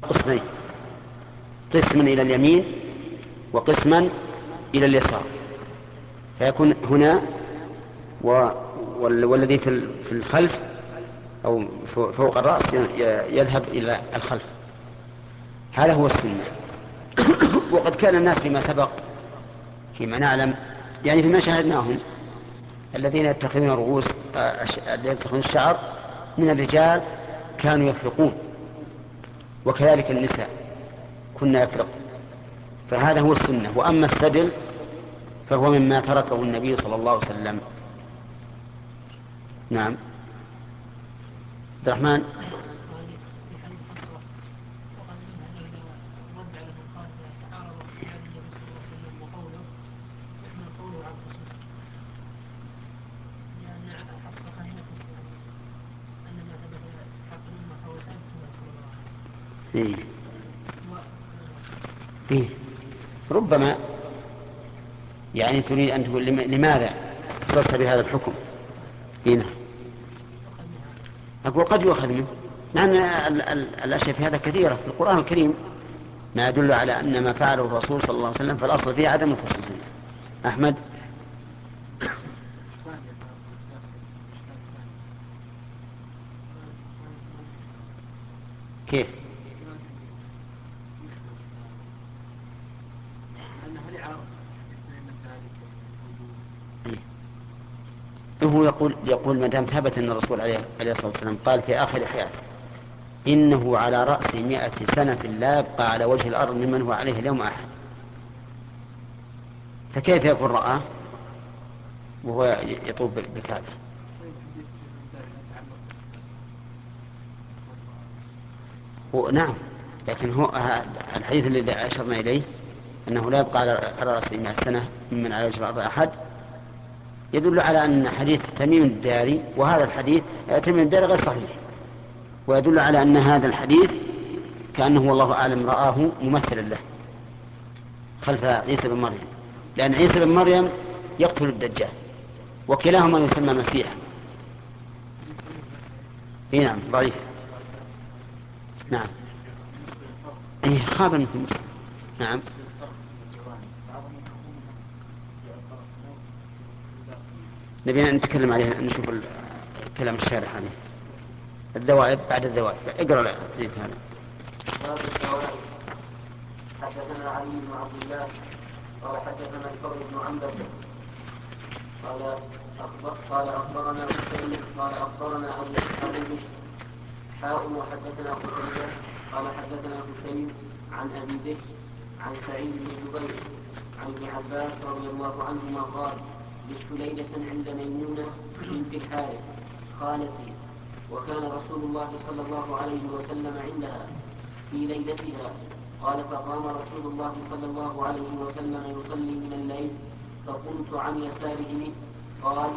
قسمين: قسما إلى اليمين وقسما إلى اليسار، فيكون هنا والذي في الخلف أو فوق الرأس يذهب إلى الخلف. هذا هو السنة. وقد كان الناس فيما سبق، فيما نعلم، يعني فيما شاهدناهم، الذين يتخذون رؤوس الذين يتخذون الشعر من الرجال كانوا يفرقون، وكذلك النساء كنا يفرق. فهذا هو السنة. وأما السدل فهو مما تركه النبي صلى الله عليه وسلم. نعم. عبد الرحمن. إيه. إيه. ربما يعني تريد أن تقول لماذا اختصصت بهذا الحكم؟ هنا أقول قد يؤخذ منه، مع أن الأشياء في هذا كثيرة في القرآن الكريم ما يدل على أن ما فعله الرسول صلى الله عليه وسلم فالأصل فيه عدم الخصوصية. أحمد. كيف؟ هو يقول ما دام ثبت أن الرسول عليه الصلاة والسلام قال في آخر حياته: إنه على رأس 100 سنة لا يبقى على وجه الأرض ممن هو عليه اليوم أحد، فكيف يكون رآه وهو يطوف بالكعبة؟ نعم، لكن هو الحديث الذي أشرنا إليه أنه لا يبقى على رأس 100 سنة ممن على وجه الأرض أحد يدل على أن حديث تميم الداري، وهذا الحديث تميم الداري غير صحيح، ويدل على أن هذا الحديث كأنه والله أعلم رآه ممثلا له خلف عيسى بن مريم، لأن عيسى بن مريم يقتل الدجال وكلاهما يسمى مسيح. نعم ضعيف. نعم. خاب في مسلم. نعم. نبينا نتكلم عليه، نشوف كلام الشارح عليه. الذوائب بعد الذوائب. اقرأ الحديث هذا. باب الذوائب. حدثنا علي بن عبد الله قال حدثنا الفضل بن عنبسة قال أخبرنا حسين قال أخبرنا أبو بشر وحدثنا قتيبة قال حدثنا حسين عن أبي بشر عن سعيد بن جبير عن ابن عباس رضي الله عنهما قال: بت ليلة عند ميمونة بنت الحارث خالتي، وكان رسول الله صلى الله عليه وسلم عندها في ليلتها. قال: فقام رسول الله صلى الله عليه وسلم يصلي من الليل، فقمت عن يساره. قال: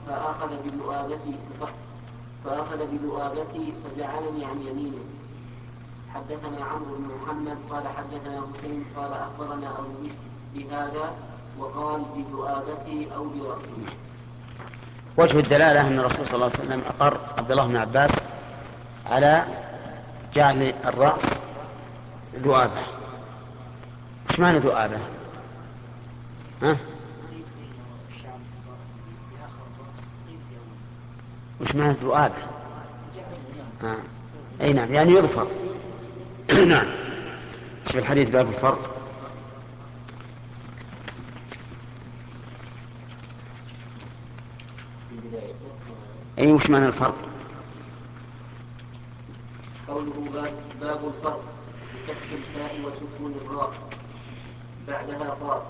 فأخذ بذؤابتي فجعلني عن يمينه. حدثنا عمرو بن محمد قال حدثنا حسين قال أخبرنا أبو بشر بهذا، وقال بذؤابتي أو برأسي. وجه الدلالة أن الرسول صلى الله عليه وسلم أقر عبد الله بن عباس على جعل الرأس ذؤابة. وش معنى ذؤابة؟ وش معنى ذؤابة؟ أي نعم، يعني يظفر. نعم. شوف الحديث باب الفرق. أي وش معنى الفرق؟ قوله باب الفرق بفتح الفاء وسكون الراء بعدها طاء،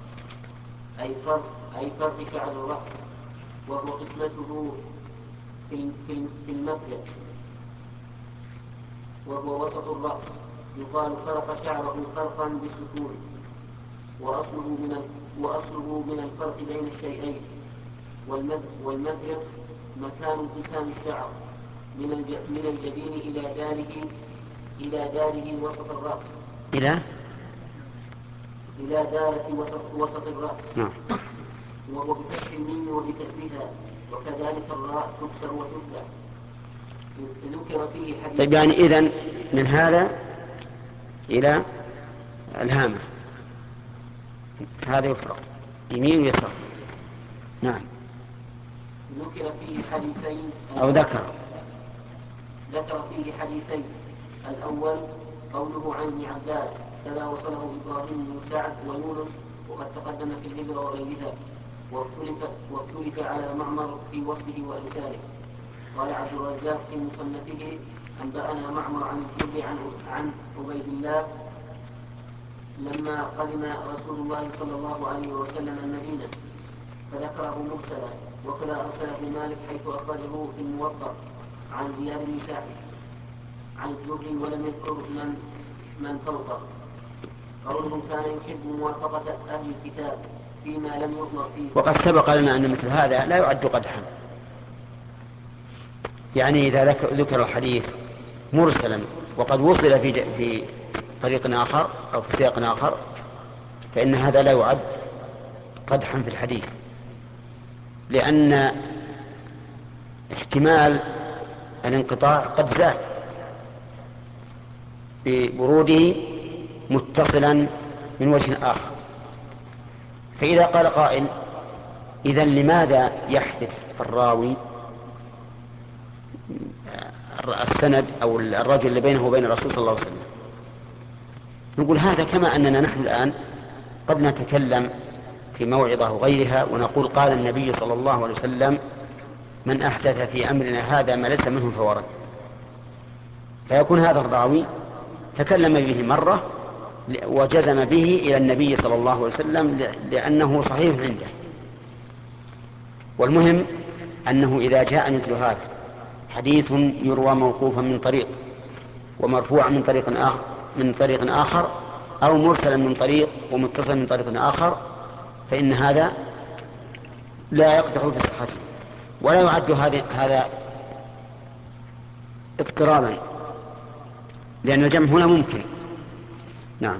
أي فرق شعر الرأس، وهو قسمته في المبدأ، وهو وسط الرأس. يقال فرق شعره فرقا بالسكون، وأصله من الفرق بين الشيئين. والمبدأ مكان انقسام الشعر من الجبين إلى داره وسط الرأس، إلى دارة وسط الرأس. وهو بفتح الميم وبكسرها، وكذلك الراء تكسر وتفتح. ذكر فيه حديث. طيب، يعني إذن من هذا إلى الهامة، هذا يفرق يمين ويسار. نعم. ذكر فيه حديثين أو ذكر فيه حديثين. الأول قوله عن ابن عباس كذا وصله إبراهيم بن سعد ويونس وقد تقدم في الهجرة وغيرها، واختلف على معمر في وصفه وإرساله. قال عبد الرزاق في مصنفه أنبأنا معمر عن الزهري عن عبيد الله لما قدم رسول الله صلى الله عليه وسلم المدينة فذكره مرسلا، وكذا أرسله مالك حيث أخرجه في الموطأ عن زياد بن سعد عن الزهري ولم يذكر من فوقه. قوله كان يحب موافقة أهل الكتاب فيما لم يؤمر فيه. وقد سبق لنا أن مثل هذا لا يعد قدحا، يعني إذا ذكر الحديث مرسلا وقد وصل في طريق آخر أو في سياق آخر فإن هذا لا يعد قدحا في الحديث، لأن احتمال الانقطاع قد زال بوروده متصلا من وجه آخر. فإذا قال قائل إذن لماذا يحذف الراوي السند أو الرجل اللي بينه وبين الرسول صلى الله عليه وسلم؟ نقول هذا كما أننا نحن الآن قد نتكلم في موعظة وغيرها ونقول قال النبي صلى الله عليه وسلم من أحدث في أمرنا هذا ما ليس منه فهو رد، فيكون هذا الراوي تكلم به مرة وجزم به إلى النبي صلى الله عليه وسلم لأنه صحيح عنده. والمهم أنه إذا جاء مثل هذا حديث يروى موقوفا من طريق ومرفوعا من طريق آخر أو مرسلا من طريق ومتصلا من طريق آخر فإن هذا لا يقدح في صحته ولا يعد هذا اضطرارا، لأن الجمع هنا ممكن. نعم.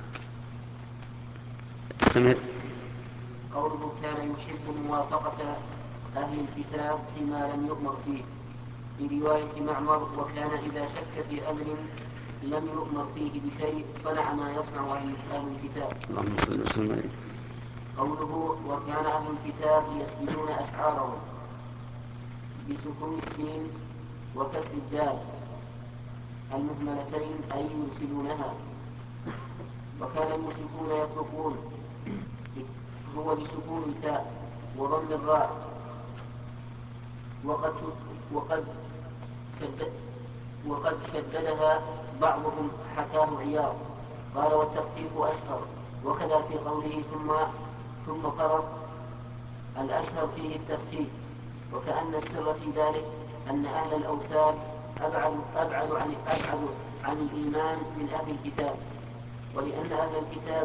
استمر. قوله كان يحب موافقة أهل الكتاب فيما لم يؤمر فيه. في رواية معمر وكان إذا شك في أمر لم يؤمر فيه بشيء صنع ما يصنع أهل الكتاب. اللهم صل وسلم عليه. قوله وكان أهل الكتاب يسجدون أشعارهم بسكون السين وكسر الدال المهملتين أي يرسلونها. وكان المشركون يتركون هو بسكون التاء وضم الراء وقد شددها بعضهم حكاه عياض قال والتخفيف أشهر. وكذا في قوله ثم قرأ الأشهر فيه التخفيف، وكأن السر في ذلك أن أهل الأوثان أبعد عن الإيمان من أهل الكتاب، ولأن أهل الكتاب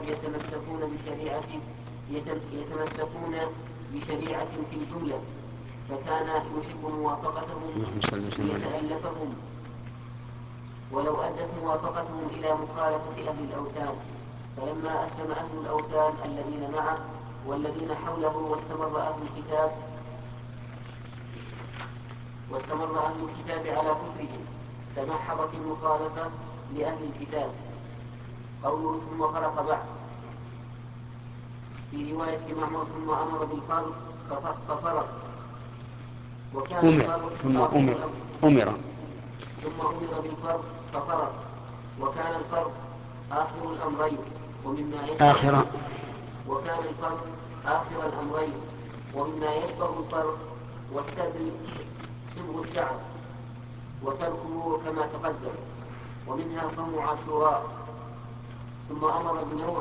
يتمسكون بشريعة في الجملة، فكان يحب موافقتهم ليتألفهم ولو أدت موافقتهم إلى مخالفة أهل الأوثان. فلما أسلم أهل الأوثان الذين معه والذين حوله واستمر أهل الكتاب على كفرهم تمحضت المخالفة لأهل الكتاب. قوله ثم خلق بعد. في رواية معمر ثم أمر بالفرق ففرق وكان الفرق ثم أمر بالفرق ففرق وكان الفرق آخر الأمرين ومما يشبه الفرق والسدل صبغ الشعر وتركه كما تقدم، ومنها صوم عاشوراء. ثم أمر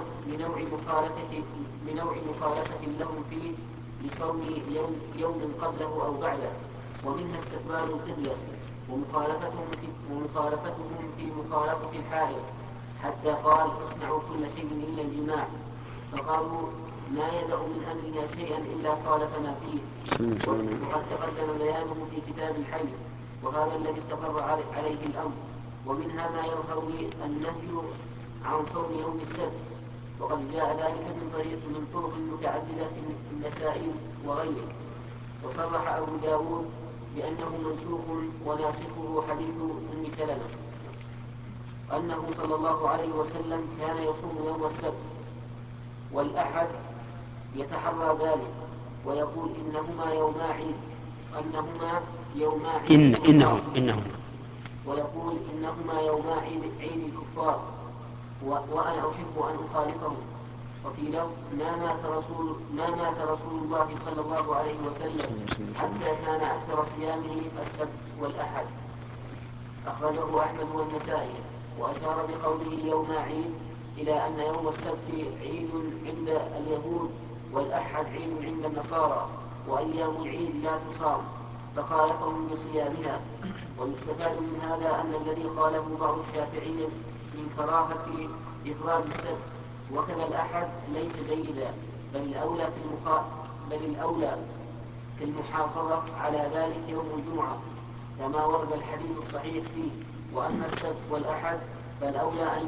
بنوع مخالفة لهم فيه لصوم يوم قبله أو بعده، ومنها استقبال القبلة ومخالفتهم في مخالفة الحائض حتى قال اصنعوا كل شيء إلا الجماع، فقالوا ما يدع من أمرنا شيئا إلا خالفنا فيه، وقد تقدم بيانه في كتاب الحي، وهذا الذي استقر عليه الأمر. ومنها ما يظهر النهي عن صوم يوم السبت، وقد جاء ذلك من طرق متعددة في النسائي وغيره. وصرح أبو داود بأنه منسوخ وناسخه حديث أم سلمة. أنه صلى الله عليه وسلم كان يصوم يوم السبت والأحد، يتحرى ذلك ويقول إنهما يوما عيد، أنهما يوما عيد إنهم ويقول إنهما يوما عيد الكفار، وأنا أحب أن أخالفهم. وفي لفظ ما مات رسول الله صلى الله عليه وسلم حتى كان أكثر صيامه السبت والأحد. أخرجه أحمد والنسائي. وأشار بقوله يوم عيد إلى أن يوم السبت عيد عند اليهود والأحد عيد عند النصارى، وأيام العيد لا تصام، فخالفهم بصيامها. ويستفاد من هذا أن الذي قاله بعض الشافعية من كراهة إفراد السبت وكذا الأحد ليس جيدا، بل الأولى في المحافظة على ذلك يوم الجمعة كما ورد الحديث الصحيح فيه. وأما السبت والأحد فالأولى أن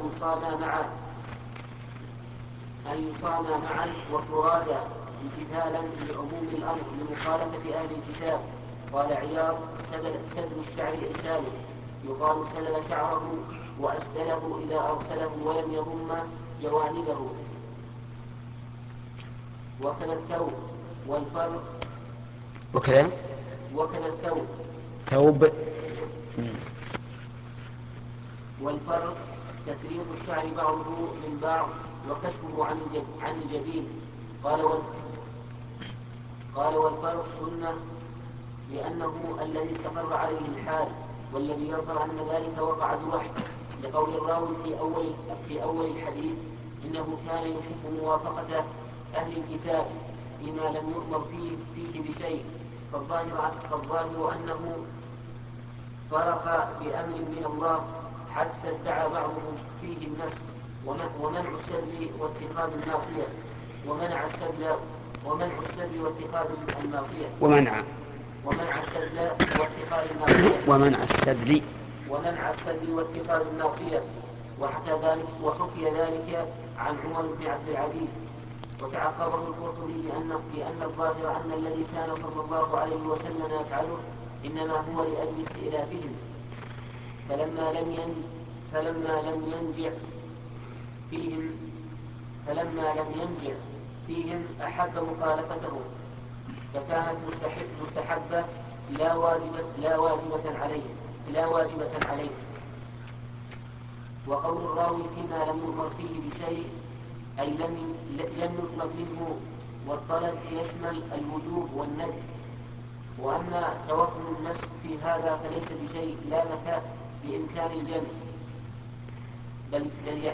يصاما معا وفرادا امتثالا لعموم الأمر لمخالفة أهل الكتاب. قال عياض: سدل الشعر إرساله، يقال سدل شعره وأسدله إذا أرسله ولم يضم جوانبه. وكذا الثوب والفرق وكذا ثوب والفرق تفريق الشعر بعضه من بعض وكشفه عن الجبين. قال والفرق سنة لأنه الذي استقر عليه الحال، والذي يظهر أن ذلك وقع بوحي، لقول الراوي في أول الحديث إنه كان يحب موافقة أهل الكتاب لما لم يؤمر فيه بشيء، فالظاهر أنه فرق بأمر من الله حتى ادعى بعضهم فيه النسخ ومنع السد واتخاذ الناصية ومنع السد واتخاذ الناصية وحكي ذلك عن عمر بن عبد العزيز. وتعقبه القرطبي بأن الظاهر أن الذي كان صلى الله عليه وسلم يفعله إنما هو لأجل استئلافهم، فلما لم ينجع فيهم أحب مخالفتهم، فكانت مستحبة لا واجبة عليه. وقول الراوي فيما لم يؤمر فيه بشيء أي لم يطلب منه، والطلب يشمل الوجوب والندب. وأما توهم النسخ في هذا فليس بشيء، لا مكان لإمكان الجمع، بل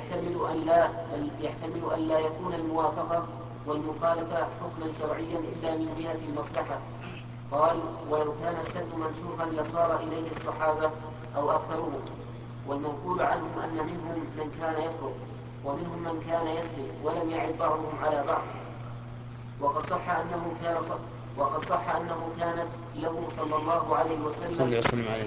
يحتمل أن لا يكون الموافقة والمخالفة حكما شرعيا إلا من جهة المصلحة. قال: ولو كان السد منسوخا لصار إليه الصحابة أو أكثرهم. والمنقول عنهم أن منهم من كان يترك ومنهم من كان يسلم ولم يعد بعضهم على بعض. وقد صح أنه كانت له صلى الله عليه وسلم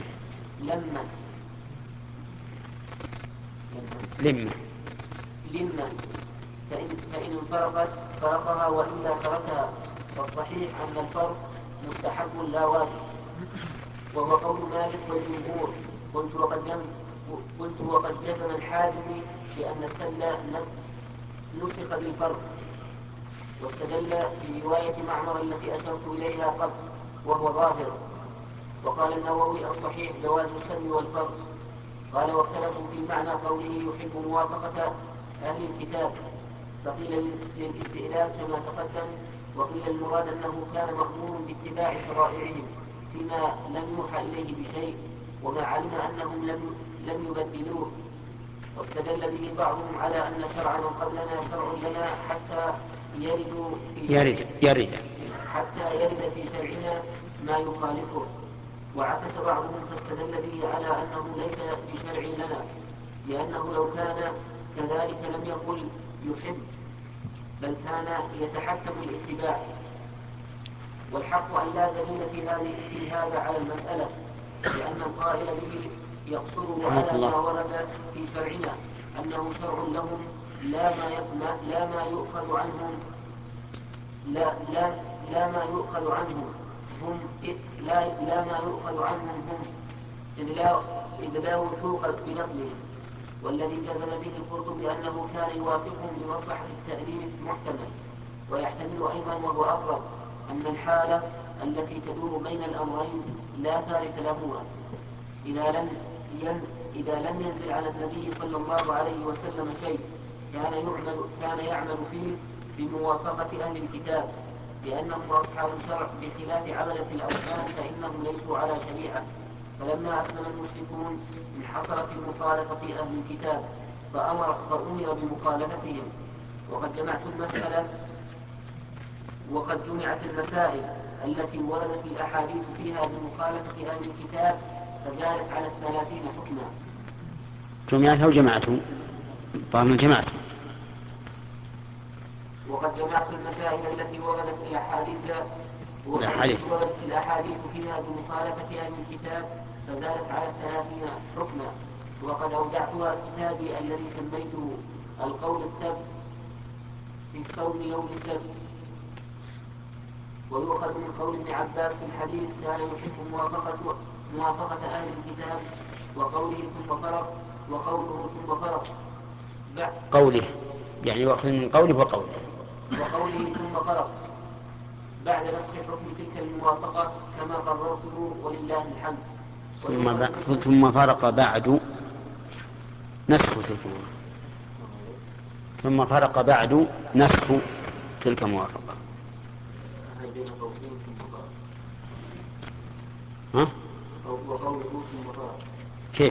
لما فإن انفرقت فرقها وإلا تركها. والصحيح أن الفرق مستحب لا واجب، وهو قول مالك والجمهور. قلت وقد جزم الحازمي بأن السل نسخ بالفرق، واستدل برواية معمر التي أشرت إليها قبل وهو ظاهر. وقال النووي: الصحيح جواز السل والفرق. قال: واختلفوا في معنى قوله يحب موافقة أهل الكتاب، فقيل للاستئلاف كما تقدم، وقيل المراد أنه كان مأمور باتباع شرائعهم فيما لم يوحى إليه بشيء، وما علم أنهم لم يبدلوه. واستدل به بعضهم على أن شرع من قبلنا شرع لنا حتى يرد في شرعنا ما يخالفه. وعكس بعضهم فاستدل به على أنه ليس بشرع لنا، لأنه لو كان كذلك لم يقل يحب، بل كان يتحكم الاتباع. والحق أن لا دليل في هذا على المسألة، لأن القائل به يقصره على ما ورد في شرعنا أنه شرع لهم لا ما يؤخذ عنهم هم إذ لا وثوق بنقلهم. والذي جزم به القرطبي أنه كان يوافقهم بمصلحة التأليف محتمل. ويحتمل أيضا وهو أقرب أن الحالة التي تدور بين الأمرين لا ثالث لهما إذا لم ينزل على النبي صلى الله عليه وسلم شيء كان يعمل فيه بموافقة أهل الكتاب، لأنهم أصحاب شرع بخلاف عبدة الأوثان فإنهم ليسوا على شريعة. فلما أسلم المشركون انحصرت المخالفة أهل الكتاب فأمر بمخالفتهم. وقد جمعت المسائل التي وردت الأحاديث فيها بمخالفة أهل الكتاب فزادت على 30 حكما. جمعت أو جمعتم؟ طبعا جمعت. وقد جمعت المسائل التي وردت الأحاديث فيها بمخالفة أهل الكتاب فزادت على 30 حكما. وقد أودعتها كتابي الذي سميته القول الثبت في صوم يوم السبت. ويؤخذ من قول ابن عباس في الحديث كان يحب موافقة أهل الكتاب وقوله ثم فرق قوله يعني يؤخذ من قوله وقوله ثم فرق بعد نسخ حكم تلك الموافقة كما قررته ولله الحمد. ثم فرق بعد نسخ تلك الموافقة. ثم فرق بعد نسخ تلك الموافقة. ها؟ كيف؟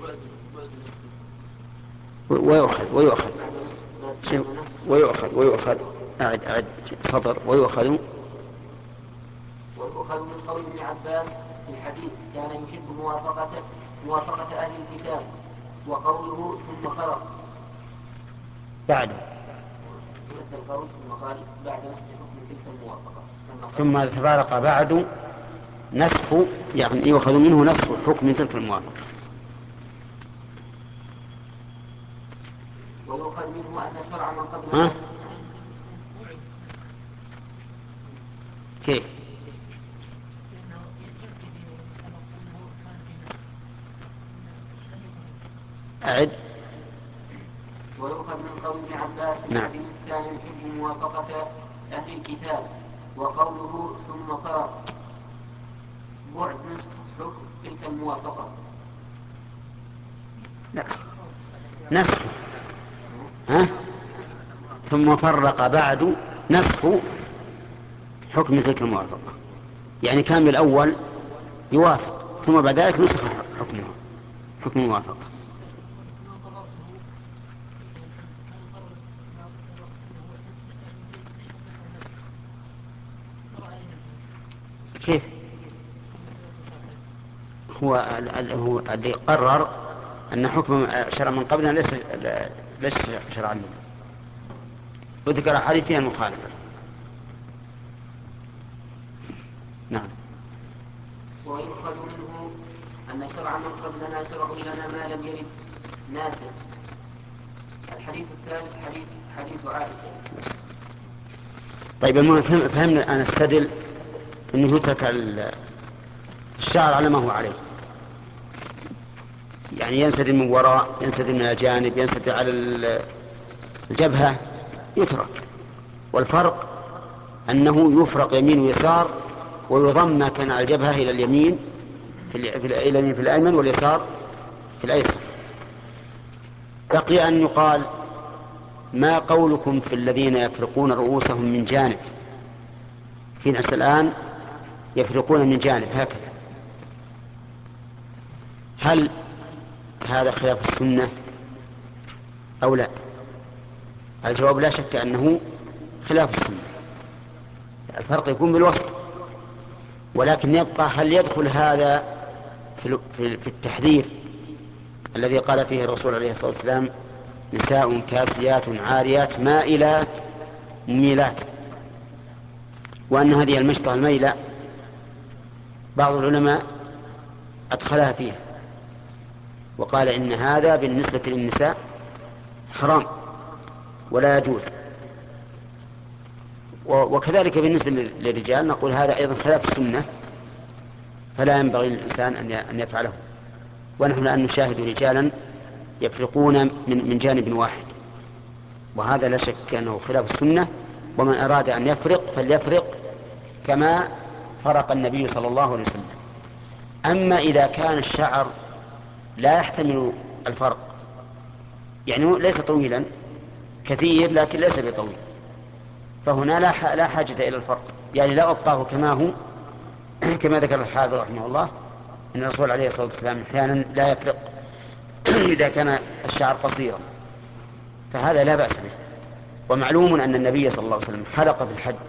ويؤخذ أعد سطر ويؤخذ من قول ابن عباس في الحديث كان يحب موافقة أهل الكتاب وقوله ثم فرق بعد القول ثم قال بعد نسخ حكم تلك الموافقة ثم تفارق بعد نسخ يعني يؤخذ منه نسخ حكم تلك الموافقة. ويؤخذ منه أن شرع من قبل كيف؟ أعد. ويؤخذ من قول ابن عباس في الحديث كان يحب موافقة أهل الكتاب وقوله ثم فرق بعد نسخ حكم تلك الموافقة. لا نسخ ثم فرق بعد نسخ حكم تلك الموافقة، يعني كان بالأول يوافق ثم بعد ذلك نسخ حكم الموافقة. كيف؟ هو اللي قرر أن حكم شرع من قبلنا ليس شرعا لنا، وذكر حديث فيها المخالفة. نعم. ويؤخذ منه أن شرع من قبلنا شرع لنا ما لم يرد ناسخ. الحديث الثالث حديث عائشة. طيب المهم فهمنا الآن استدل أنه يترك الشعر على ما هو عليه، يعني ينسدل من وراء، ينسدل من الجانب، ينسدل على الجبهة، يترك. والفرق أنه يفرق يمين ويسار ويضم ما كان على الجبهة إلى اليمين في الأيمن واليسار في الأيسر. بقي أن يقال ما قولكم في الذين يفرقون رؤوسهم من جانب؟ في ناس الآن يفرقون من جانب هكذا، هل هذا خلاف السنة أو لا؟ الجواب لا شك أنه خلاف السنة. الفرق يكون بالوسط، ولكن يبقى هل يدخل هذا في التحذير الذي قال فيه الرسول عليه الصلاة والسلام نساء كاسيات عاريات مائلات مميلات، وأن هذه المشطة الميلة بعض العلماء أدخلها فيها وقال إن هذا بالنسبة للنساء حرام ولا يجوز، وكذلك بالنسبة للرجال نقول هذا أيضا خلاف السنة فلا ينبغي للإنسان أن يفعله. ونحن الآن نشاهد رجالا يفرقون من جانب واحد، وهذا لا شك أنه خلاف السنة. ومن أراد أن يفرق فليفرق كما فرق النبي صلى الله عليه وسلم. أما إذا كان الشعر لا يحتمل الفرق، يعني ليس طويلا كثير لكن ليس بطويل، فهنا لا حاجة إلى الفرق، يعني لا أبقاه كما هو كما ذكر الحافظ رحمه الله أن الرسول عليه الصلاة والسلام أحيانا لا يفرق إذا كان الشعر قصيرا، فهذا لا بأس به. ومعلوم أن النبي صلى الله عليه وسلم حلق في الحج،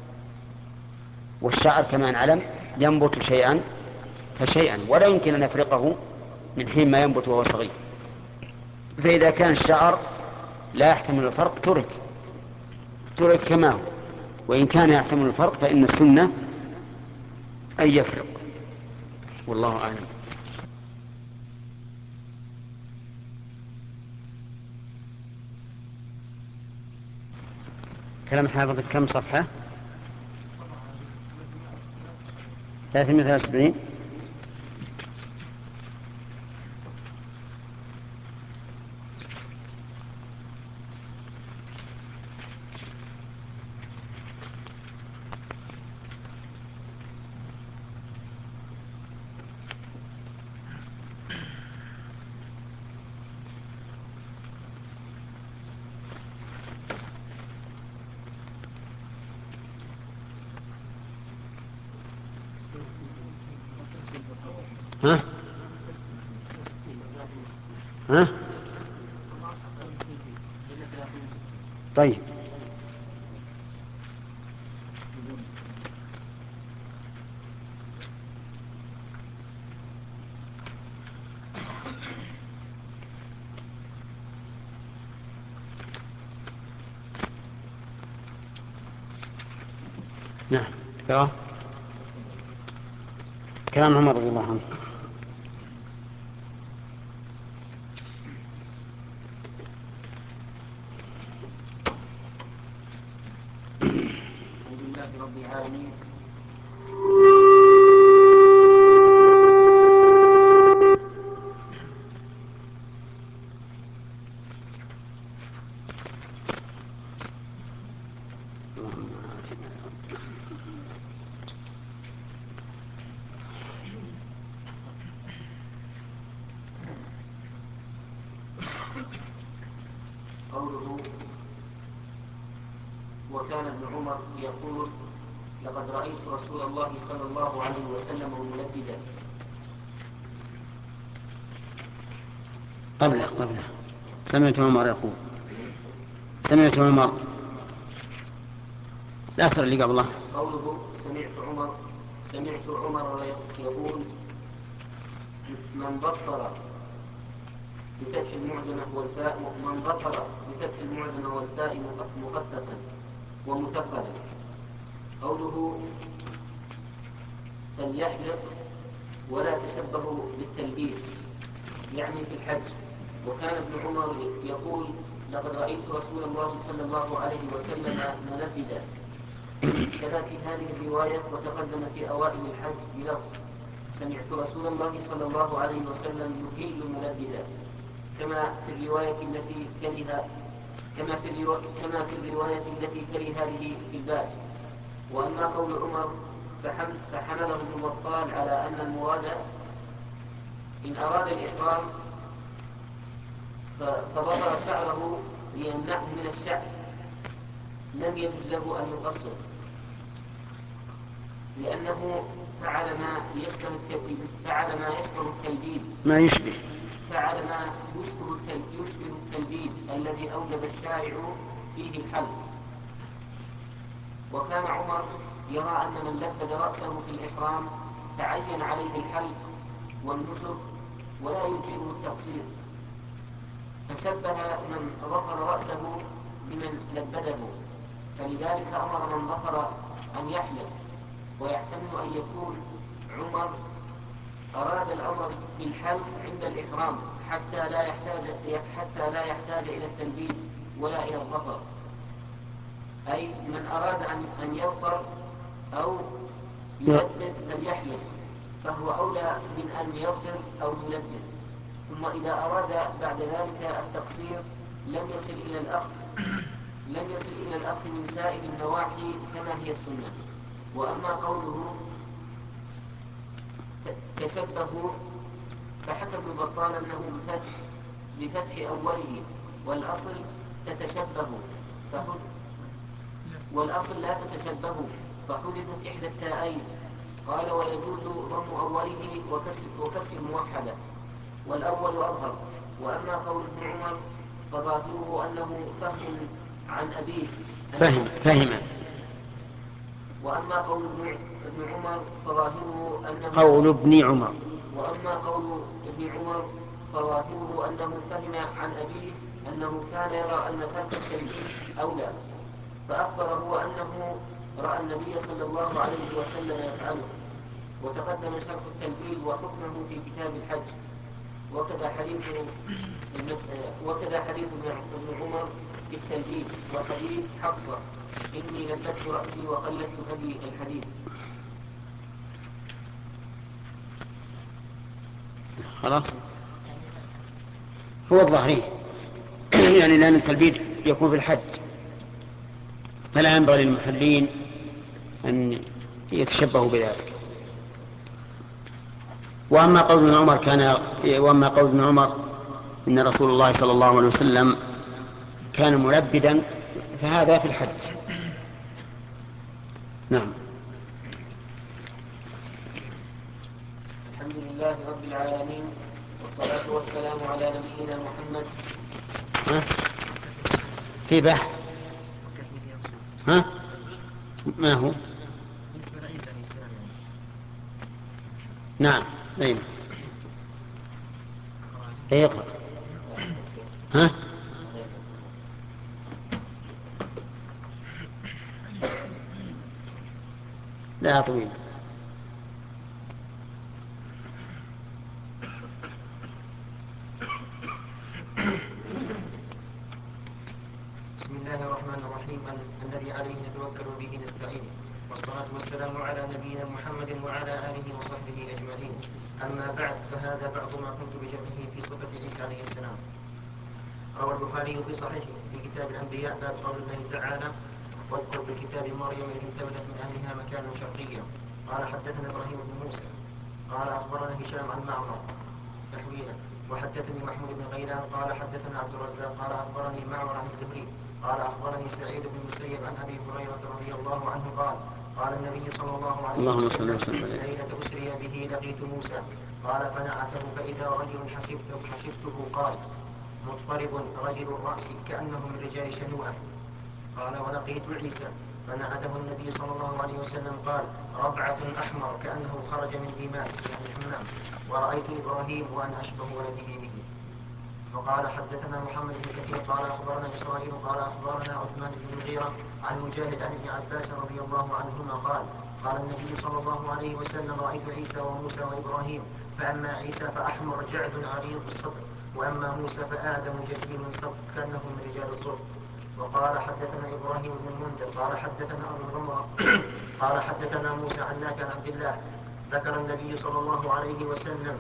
والشعر كما نعلم ينبت شيئا فشيئا، ولا يمكن أن يفرقه من حين ما ينبت وهو صغير. فإذا كان الشعر لا يحتمل الفرق ترك كما هو، وإن كان يحتمل الفرق فإن السنة أن يفرق، والله أعلم. كلام حافظ كم صفحة؟ 373. ها؟ ها؟ طيب. نعم. كلام عمر رضي الله عنه. الحمد لله رب العالمين. قوله وكان ابن عمر يقول لقد رأيت رسول الله صلى الله عليه وسلم ملبدا. قبله سمعت عمر يقول، سمعت عمر، لا أثر اللي قبله. قوله سمعت عمر يقول من ظفر بفتح المعجمة والفاء مخففا ومثقلا. قوله فليحلق ولا تشبهوا بالتلبيس يعني في الحج. وكان ابن عمر يقول لقد رأيت رسول الله صلى الله عليه وسلم ملبدا. كذا في هذه الرواية وتقدم في أوائل الحج بلفظ سمعت رسول الله صلى الله عليه وسلم يهل ملبدا، كما في الرواية التي تلي هذه في الباب. وأما قول عمر فحمله ابن بطال على أن المراد إن أراد الإحرام فبطر شعره ليمنعه من الشعر لم يجوز له أن يقصر، لأنه فعل ما يشبه التلبيب الذي أوجب الشارع فيه الحلق. وكان عمر يرى أن من لبد رأسه في الإحرام تعين عليه الحلق والنسك ولا يمكنه التقصير، فشبه من ظفر رأسه بمن لبده، فلذلك أمر من ظفر أن يحلق. ويحتمل أن يكون عمر أراد الأمر بالحلق عند الإحرام حتى لا يحتاج إلى التلبيد ولا إلى الظفر، أي من أراد أن يظفر أو يلبد فليحلق، فهو أولى من أن يظفر أو يلبد. ثم إذا أراد بعد ذلك التقصير لم يصل إلى الأخذ من سائر النواحي كما هي السنة. وأما قوله تشبهوا فحكى ابن بطال أنه بفتح أوله والأصل تتشبهوا والأصل لا تتشبهوا فحذفت إحدى التاءين. قال ويجوز ضم أوله وكسر الموحدة والأول أظهر. وأما قول ابن عمر فظاهره أنه فهم عن أبيه فهم. وأما قول ابن عمر فظاهره أنه قول ابن عمر وأما قول ابن عمر فظاهره أنه فهم عن أبيه أنه كان يرى أن ترك التنبيه أولى، فأخبره أنه رأى النبي صلى الله عليه وسلم يفعله. وتقدم شرح التنبيه وحكمه في كتاب الحج. وكذا حديث ابن عمر بالتنبيه وحديث حفصة إني لبت رأسي وقلدت هدي الحديث. خلاص هو الظاهري يعني لأن التلبيد يكون في الحج فلا ينبغي للمحلين أن يتشبهوا بذلك. وأما قول ابن عمر إن رسول الله صلى الله عليه وسلم كان ملبدا فهذا في الحج. نعم. الحمد لله رب العالمين والصلاة والسلام على نبينا محمد. في بحث ما هو نعم أين يقرأ لا طويل. بسم الله الرحمن الرحيم الذي عليه نتوكل به نستعين والصلاة والسلام على نبينا محمد وعلى آله وصحبه أجمعين. أما بعد فهذا بعض ما كنت بجمعه في صفة عيسى عليه السلام. روى البخاري في صحيحه في كتاب الأنبياء باب قول الله تعالى واذكر بكتاب مريم إذ انتبذت من أهلها مكانا شرقيا. قال حدثنا إبراهيم بن موسى قال أخبرنا هشام عن معمر تحويلا وحدثني محمود بن غيلان قال حدثنا عبد الرزاق قال أخبرني معمر عن الزهري قال أخبرني سعيد بن المسيب عن أبي هريرة رضي الله عنه قال النبي صلى الله عليه وسلم ليلة أسري به لقيت موسى قال فنعته فإذا رجل حسبته قال مضطرب رجل الرأس كأنه من رجال شنوءة. قال ولقيت عيسى فنعته النبي صلى الله عليه وسلم قال ربعة أحمر كأنه خرج من ديماس يعني الحمام. ورأيت إبراهيم وأنا أشبه ولده به. وقال حدثنا محمد بن كثير قال أخبرنا إسرائيل قال أخبرنا عثمان بن المغيرة عن مجاهد عن ابن عباس رضي الله عنهما قال النبي صلى الله عليه وسلم رأيت عيسى وموسى وإبراهيم فأما عيسى فأحمر جعد عريض الصدر وأما موسى فآدم جسيم صدر كأنه من رجال الصدر. وقال حدثنا إبراهيم بن المنذر قال حدثنا أبو الغمرة قال حدثنا موسى عن نافع عن عبد الله ذكر النبي صلى الله عليه وسلم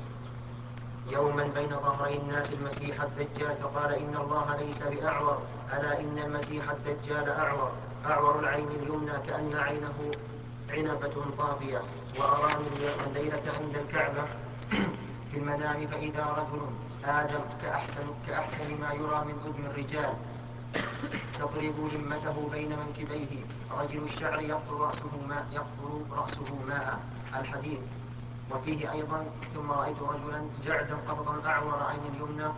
يوما بين ظهري الناس المسيح الدجال فقال إن الله ليس بأعور ألا إن المسيح الدجال أعور العين اليمنى كأن عينه عنبة طافية. وأراني الليلة عند الكعبة في المنام فإذا رجل آدم كأحسن ما يرى من أذن الرجال تضرب لمته بين منكبيه رجل الشعر يقطر رأسه ماء الحديث. وفيه أيضا ثم رأيت رجلا جعدا قبضا أعور عين اليمنى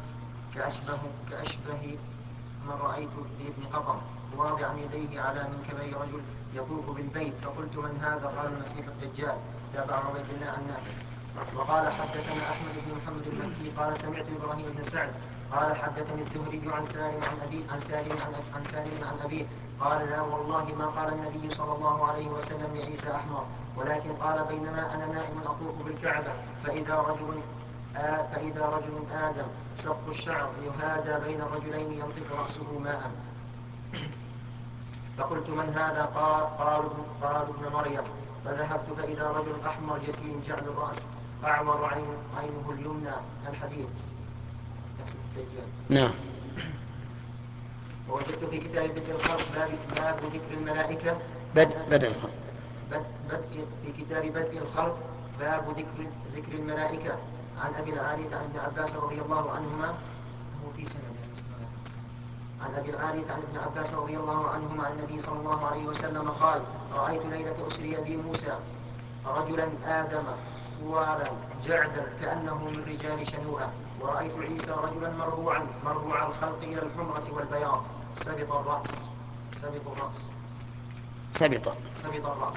كأشبه من رأيت بابن قطر واضعا يديه على منكبي رجل يطوف بالبيت فقلت من هذا قال المسيح الدجال تابعه عبيد الله عن نافع. وقال حدثنا أحمد بن محمد المكي قال سمعت إبراهيم بن سعد قال حدثني الزهري عن سالم عن أبيه قال لا والله ما قال النبي صلى الله عليه وسلم لعيسى أحمر ولكن قال بينما أنا نائم أطوف بالكعبة فإذا رجل آدم سبط الشعر يهادى بين الرجلين ينطق رأسه ماء. فقلت من هذا قالوا ابن مريم فذهبت فإذا رجل أحمر جسيم جعد الرأس أعور عينه اليمنى الحديث. الدجال. نعم. ووجدت في كتاب بدء الخلق باب ذكر الملائكة. بدء في كتاب بدء الخلق باب ذكر الملائكة عن أبي العالية عن ابن عباس رضي الله عنهما. هو في سند عن أبي العالية عن ابن عباس رضي الله عنهما عن النبي صلى الله عليه وسلم قال: رأيت ليلة أسري بي موسى رجلا آدم طوالا جعدا كأنه من رجال شنوءة، ورأيت عيسى رجلا مربوع الخلق إلى الحمرة والبياض سبط الرأس.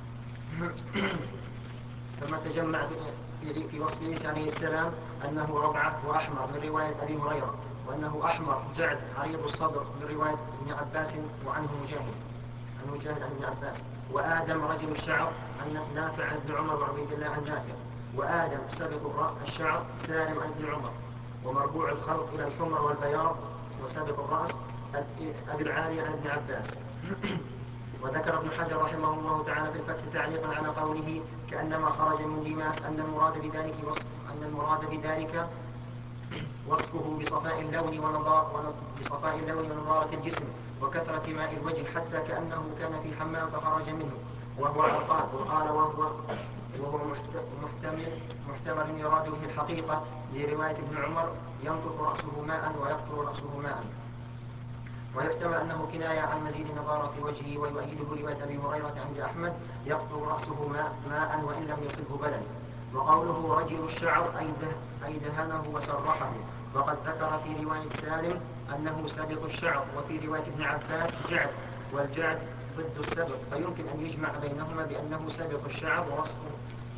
ثم تجمع في وصف عيسى عليه السلام أنه ربعة وأحمر من رواية أبي هريرة، وأنه أحمر جعد عريض الصدر من رواية ابن عباس وعنه مجاهد عن ابن عباس، وآدم رجل الشعر عن نافع عن ابن عمر وعبيد الله عن نافع، وآدم سابق الشعر سالم عن ابن عمر، ومربوع الخلق إلى الحمر والبياض وسابق الرأس أبي العالي عن ابن عباس. وذكر ابن حجر رحمه الله تعالى في الفتح تعليقا على قوله كأنما خرج من ديماس أن المراد بذلك وصفه بصفاء اللون ونضارة الجسم وكثرة ماء الوجه حتى كأنه كان في حمام فخرج منه وهو عرقان. وقال وهو محتمل يراد به الحقيقة لرواية ابن عمر ينطق رأسه ماء ويقطر رأسه ماء، ويحتمل أنه كناية عن مزيد نضارة وجهه. ويؤيده رواية أبي هريرة عند أحمد يقطر رأسه ماء وإن لم يصبه بلل. وقوله رجل الشعر أي دهنه وسرحه، وقد ذكر في رواية سالم أنه سابق الشعر، وفي رواية ابن عباس جعد، والجعد ضد السبق، فيمكن أن يجمع بينهما بأنه سابق الشعر ووصفه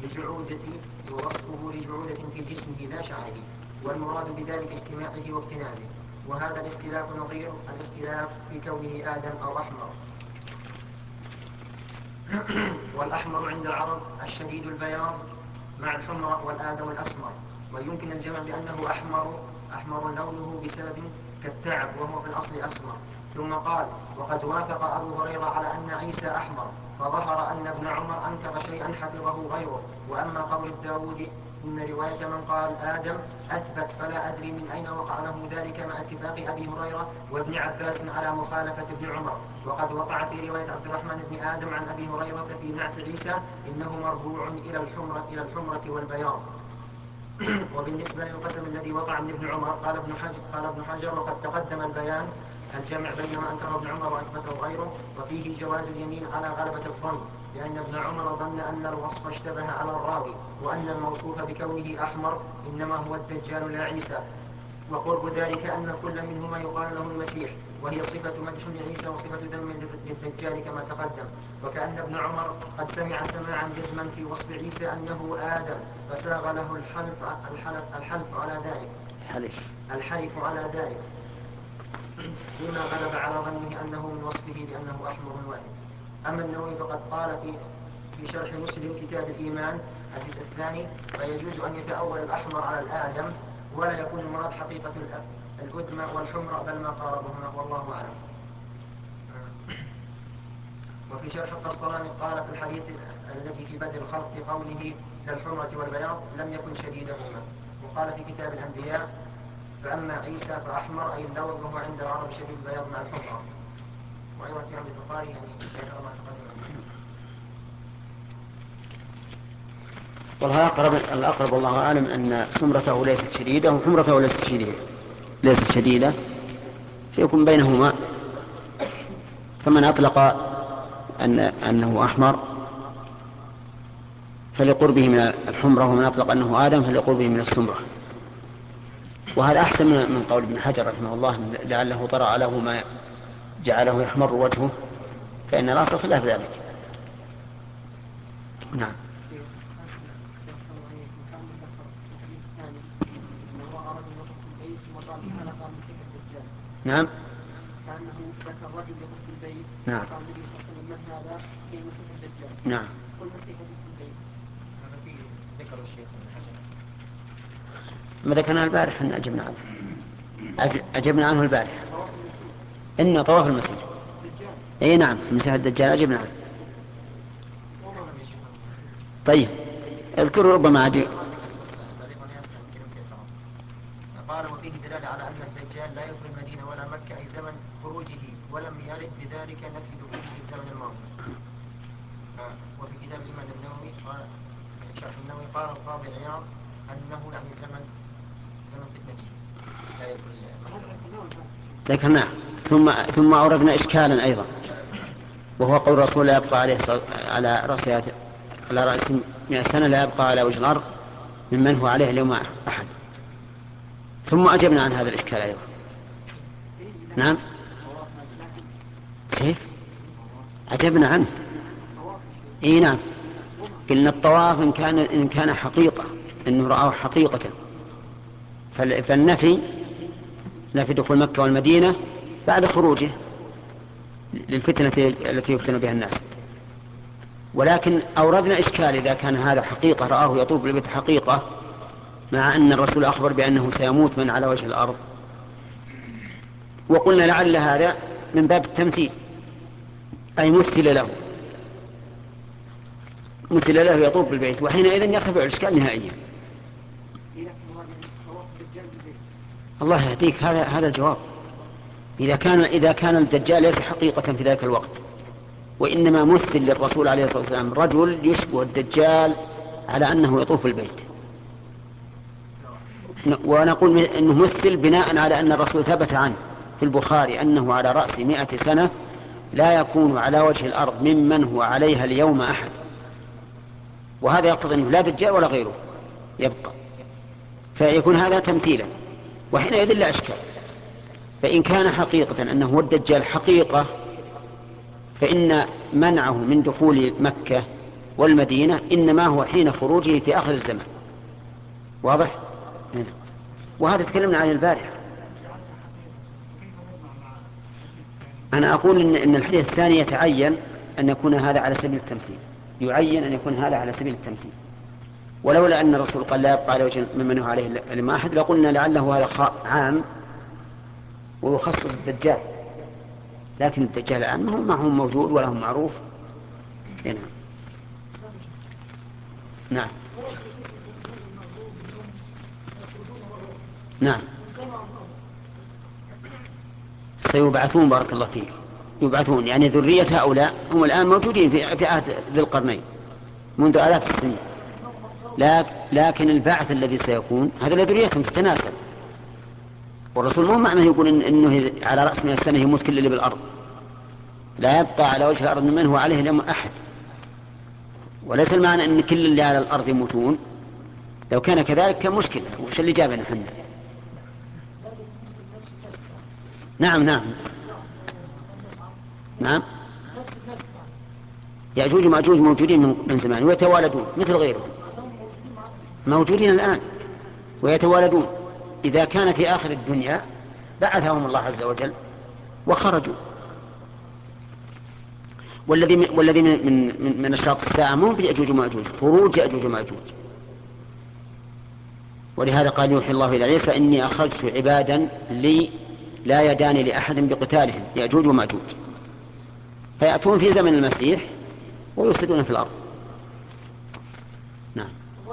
لجعودة في جسمه لا شعره، والمراد بذلك اجتماعه واكتنازه. وهذا الاختلاف نظير الاختلاف في كونه آدم أو أحمر. والأحمر عند العرب الشديد البياض مع الحمرة، والآدم الأسمر، ويمكن الجمع بأنه أحمر لونه بسبب كالتعب وهو في الأصل أسمر. ثم قال: وقد وافق أبو هريرة على أن عيسى أحمر، فظهر أن ابن عمر أنكر شيئا حفظه غيره. وأما قول الداود إن رواية من قال آدم أثبت، فلا أدري من أين وقع له ذلك مع اتفاق أبي هريرة وابن عباس على مخالفة ابن عمر. وقد وقع في رواية عبد الرحمن بن آدم عن أبي هريرة في نعت عيسى إنه مربوع إلى الحمرة والبياض. وبالنسبة للقسم الذي وقع من ابن عمر قال ابن حجر وقد تقدم البيان الجمع بين ما أنكره ابن عمر وأثبته غيره، وفيه جواز اليمين على غلبة الظن، لأن ابن عمر ظن أن الوصف اشتبه على الراوي، وأن الموصوف بكونه أحمر إنما هو الدجال لا عيسى، وقرب ذلك أن كل منهما يقال له المسيح، وهي صفة مدح لعيسى وصفة ذم للدجال كما تقدم. وكأن ابن عمر قد سمع سماعا جزما في وصف عيسى أنه آدم، فساغ له الحلف على ذلك لما غلب على ظنه أنه من وصفه بأنه أحمر واحد. أما النووي فقد قال في شرح مسلم كتاب الإيمان الجزء الثاني: فيجوز أن يتأول الأحمر على الآدم، ولا يكون المراد حقيقة الأدمى والحمر بل ما قاربهما، والله أعلم. وفي شرح القسطلاني قال في الحديث الذي في بدء الخلق في قوله كالحمرة والبياض لم يكن شديدهما. وقال في كتاب الأنبياء: فأما عيسى فأحمر أي اللون، وهو عند العرب شديد البياض مع الحمرة. وأيضا في عمد القاري ذكر ما تقدم. والله الأقرب والله أعلم أن سمرته ليست شديدة وحمرته ليست شديدة فيكون بينهما. فمن أطلق أنه أحمر فلقربه من الحمرة، ومن أطلق أنه آدم فلقربه من السمرة. وهذا أحسن من قول ابن حجر رحمه الله لعله طرأ له ما جعله يحمر وجهه، فإن الأصل خلاف ذلك. نعم. نعم. كأنه ذكر رجل يطوف في البيت. نعم. قال النبي صلى الله عليه وسلم: من هذا؟ في المسيح الدجال. نعم. قل مسيح في البيت. هذا فيه ذكر الشيخ ابن حجر. ما ذكرنا البارح أن أجبنا عنه البارح. إن طواف المسيح. أي نعم، في المسيح الدجال أجبنا عنه. طيب اذكروا ربما قال وفيه دلالة أي زمن خروجه، ولم يرد بذلك نفي دخوله في الزمن الماضي. وفي كتاب الإمام النووي قال شرح النووي قال القاضي عياض أنه يعني زمن فتنته لا يدخل ذكرناه. ثم أوردنا إشكالا أيضا، وهو قول الرسول لا يبقى على رأس 100 سنة لا يبقى على وجه الأرض ممن هو عليه اليوم أحد. ثم أجبنا عن هذا الإشكال أيضا. نعم كيف أجبنا عنه. إيه نعم، قلنا الطواف إن كان حقيقة إنه رآه حقيقة، فالنفي نفي دخول مكة والمدينة بعد خروجه للفتنة التي يفتن بها الناس. ولكن أوردنا إشكال إذا كان هذا حقيقة رآه يطوف بالبيت حقيقة، مع أن الرسول أخبر بأنه سيموت من على وجه الأرض، وقلنا لعل هذا من باب التمثيل، أي مثل له يطوف بالبيت، وحينئذ يرتفع الإشكال نهائيا. الله يهديك، هذا الجواب. إذا كان الدجال ليس حقيقة في ذلك الوقت، وإنما مثل للرسول عليه الصلاة والسلام رجل يشبه الدجال على أنه يطوف بالبيت، ونقول إنه مثل بناء على أن الرسول ثبت عنه في البخاري أنه على رأس 100 سنة لا يكون على وجه الأرض ممن هو عليها اليوم أحد، وهذا يقتضي أنه لا دجال ولا غيره يبقى، فيكون هذا تمثيلا، وحينئذ لا أشكال. فإن كان حقيقة أنه هو الدجال حقيقة، فإن منعه من دخول مكة والمدينة إنما هو حين خروجه في آخر الزمان. واضح؟ هنا. وهذا تكلمنا عن البارحة. أنا أقول إن الحديث الثاني يتعين أن يكون هذا على سبيل التمثيل، يعين أن يكون هذا على سبيل التمثيل، ولولا أن الرسول قال لا يبقى على وجه ممن هو عليه اليوم أحد لقلنا لعله هذا عام ويخصص الدجال، لكن الدجال الآن ما هو موجود ولا هو معروف. هنا. نعم نعم سيبعثون، بارك الله فيك، يبعثون يعني ذرية هؤلاء هم الآن موجودين في عهد ذي القرنين منذ آلاف السنين، لكن البعث الذي سيكون هذا لذريتهم تتناسل، والرسول مو معنى يقول إنه على رأس 100 سنة يموت كل اللي بالأرض، لا يبقى على وجه الأرض ممن هو عليه اليوم أحد، وليس المعنى أن كل اللي على الأرض يموتون، لو كان كذلك كان مشكلة، وش اللي جابنا حنا؟ نعم نعم نعم يأجوج ومأجوج موجودين من زمان ويتوالدون مثل غيرهم، موجودين الآن ويتوالدون. إذا كان في آخر الدنيا بعثهم الله عز وجل وخرجوا. والذي من أشراط الساعة مو بيأجوج ومأجوج، خروج يأجوج ومأجوج. ولهذا قال يوحي الله إلى عيسى إني أخرجت عبادا لي لا يدان لأحد بقتالهم، يأجوج ومأجوج، فيأتون في زمن المسيح ويفسدون في الأرض. نعم.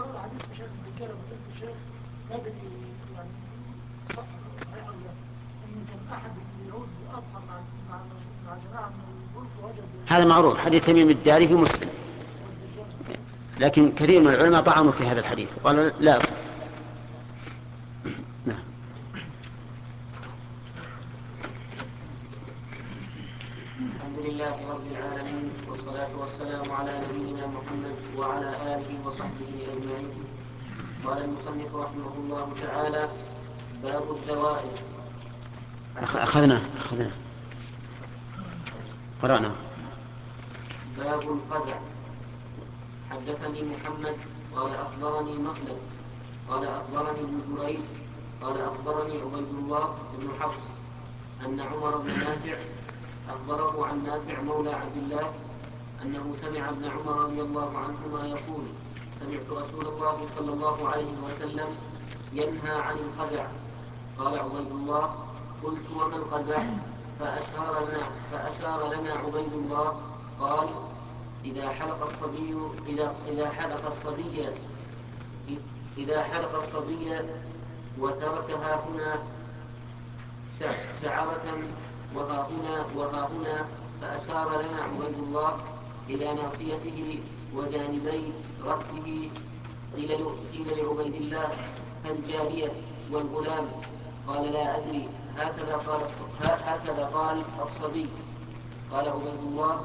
هذا معروف، حديث تميم الداري في مسلم، لكن كثير من العلماء طعنوا في هذا الحديث وقالوا لا يصح. نعم. الحمد لله رب العالمين، والصلاة والسلام على نبينا محمد وعلى آله وصحبه أجمعين. قال المصنف رحمه الله تعالى: باب الزوائد. أخذنا قرأنا. باب القزع. حدثني محمد قال أخبرني مخلد قال أخبرني ابن جريج قال أخبرني عبيد الله بن حفص أن عمر بن نافع أخبره عن نافع مولى عبد الله أنه سمع ابن عمر رضي الله عنهما يقول: سمعت رسول الله صلى الله عليه وسلم ينهى عن القزع. قال عبيد الله: قلت وما القزع؟ فأشار لنا عبيد الله قال: إذا حلق الصبي وتركها هنا شعرة وها هنا فأشار لنا عبيد الله إلى ناصيته وجانبي رأسه. قيل لعبيد الله: فالجارية والغلام؟ قال: لا أدري، هكذا قال الصبي. قال عبيد الله: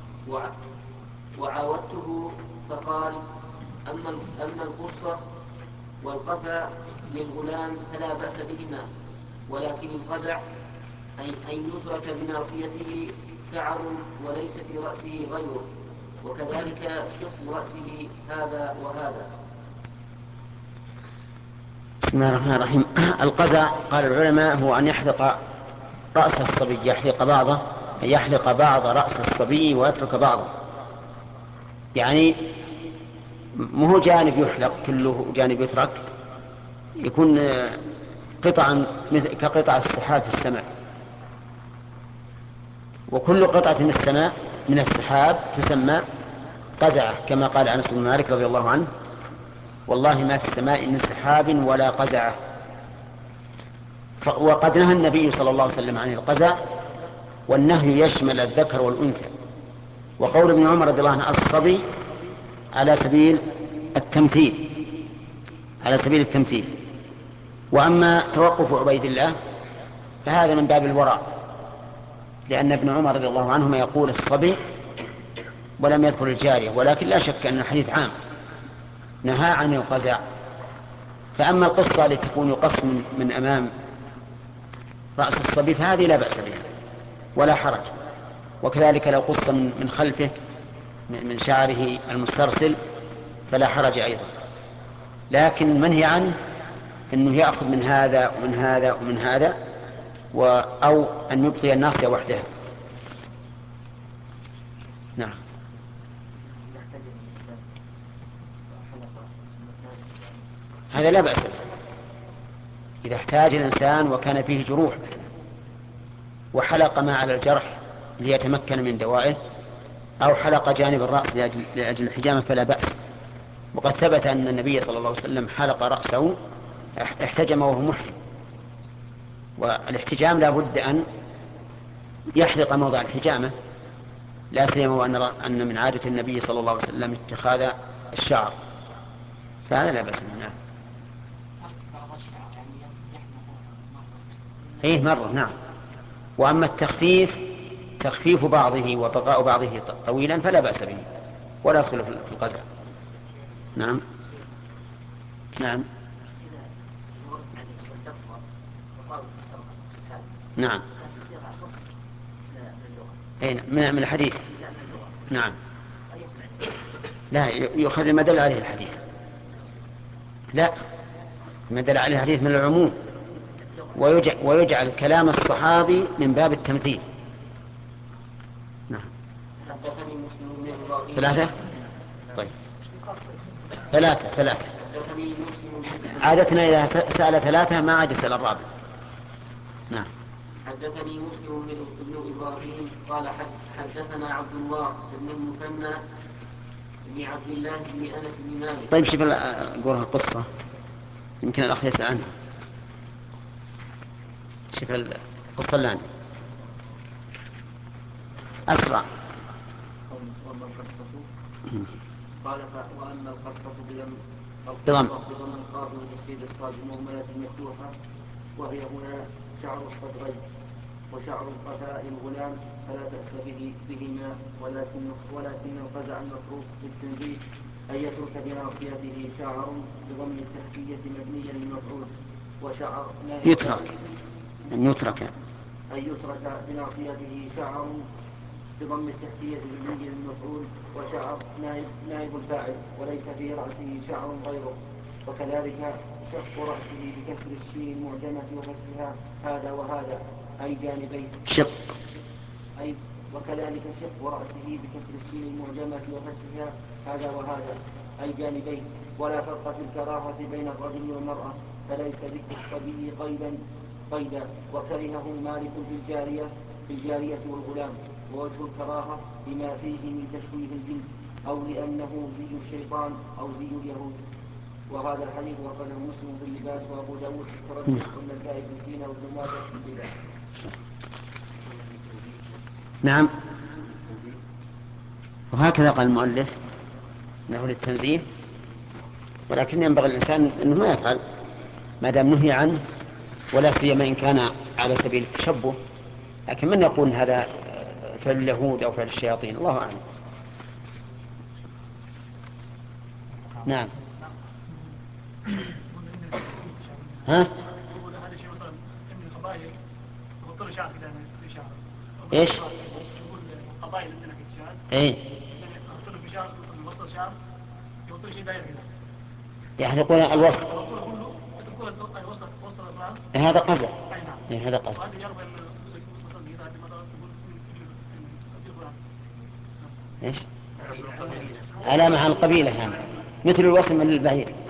وعاودته فقال: أما القصة والقفا للغلام فلا بأس بهما، ولكن القزع أن يترك بناصيته شعر وليس في رأسه غيره، وكذلك شق رأسه هذا وهذا. بسم الله الرحمن الرحيم. القزع قال العلماء هو أن يحلق رأس الصبي، يحلق بعض رأس الصبي ويترك بعضه، يعني مو جانب يحلق كله جانب يترك، يكون قطعا كقطع السحاب في السماء، وكل قطعة من السحاب تسمى قزعة، كما قال أنس بن مالك رضي الله عنه: والله ما في السماء من سحاب ولا قزعة. وقد نهى النبي صلى الله عليه وسلم عن القزع، والنهي يشمل الذكر والأنثى. وقول ابن عمر رضي الله عنه: الصبي على سبيل التمثيل. وأما توقف عبيد الله فهذا من باب الورع، لأن ابن عمر رضي الله عنهما يقول الصبي ولم يذكر الجارية، ولكن لا شك أن الحديث عام نهى عن القزع. فأما القصة التي تكون يقص من أمام رأس الصبي فهذه لا بأس بها ولا حرج، وكذلك لو قص من خلفه من شعره المسترسل فلا حرج أيضا. لكن المنهي عنه أنه يأخذ من هذا ومن هذا ومن هذا، أو أن يبقي الناصية وحدها. نعم. هذا لا بأس به إذا احتاج الإنسان وكان فيه جروح وحلق ما على الجرح ليتمكن من دوائه، أو حلق جانب الرأس لأجل الحجامة فلا بأس. وقد ثبت أن النبي صلى الله عليه وسلم حلق رأسه، احتجم وهو محرم، والاحتجام لا بد أن يحلق موضع الحجامة، لا سيما أن من عادة النبي صلى الله عليه وسلم اتخاذ الشعر، فهذا لا بأس منه. إيه مرة، نعم. وأما تخفيف بعضه وبقاء بعضه طويلا فلا بأس به ولا يدخل في القزع. نعم. نعم. نعم. من الحديث. نعم. لا يؤخذ ما دل عليه الحديث، لا ما دل عليه الحديث من العموم، ويجعل كلام الصحابي من باب التمثيل. نعم. ثلاثة. طيب ثلاثة. عادتنا إذا سأل ثلاثة ما عاد يسأل الرابع. نعم. حدثني مسلم بن إبراهيم قال حدثنا عبد الله بن المثنى بن عبد الله بن أنس بن مالك. طيب شوف قولها القصة يمكن الأخ يسأل عنها. شوف القصة اللي عندي أسرع. قال: وأما القصة بضم القاف وتشديد الصاد المهملة المفتوحة، وهي هنا شعر الصدغين وشعر القفاء الغلام فلا بأس بهما، ولكن القزع المفروض بالتنزيل أن يترك بناصيته شعر بضم التحتية مبنيا للمفعول، وشعر أن يترك بناصيته شعر بضم التحتية مبني للمفعول، وشعر نائب الفاعل وليس في رأسه شعر غيره، وكذلك شق رأسه بكسر الشين المعجمة وفتحها هذا وهذا أي جانبين. وكذلك شق رأسه بكسر الشين المعجمة وفتحها هذا وهذا أي جانبين. ولا فرق في الكراهة بين الرجل والمرأة، فليس ذكر الصبي قيدا، وكرهه مالك في الجارية والغلام، ووجه الكراهة بما فيه من تشويه الجنس، أو لأنه زي الشيطان أو زي اليهود. وهذا الحديث وقاله مسلم باللباس وابو داود في التردد والنسائي في الزينه وابن ماجه في اللباس. نعم. وهكذا قال المؤلف انه للتنزيه، ولكن ينبغي الانسان انه ما يفعل ما دام نهي عنه، ولا سيما ان كان على سبيل التشبه. لكن من يقول هذا فعل اليهود او فعل الشياطين؟ الله اعلم. نعم. ها؟ ايش؟ القبائل عندنا في الشام. ايه. يحطون في شعر في وسط الشعر، يحطون شيء داير كذا. يحلقون الوسط. يتركون الوسط الراس. هذا قزع. اي نعم. إيه هذا قزع. وهذه يربى مثلا تقول ايش؟ علامة على القبيلة يعني، مثل الوسم للبعير.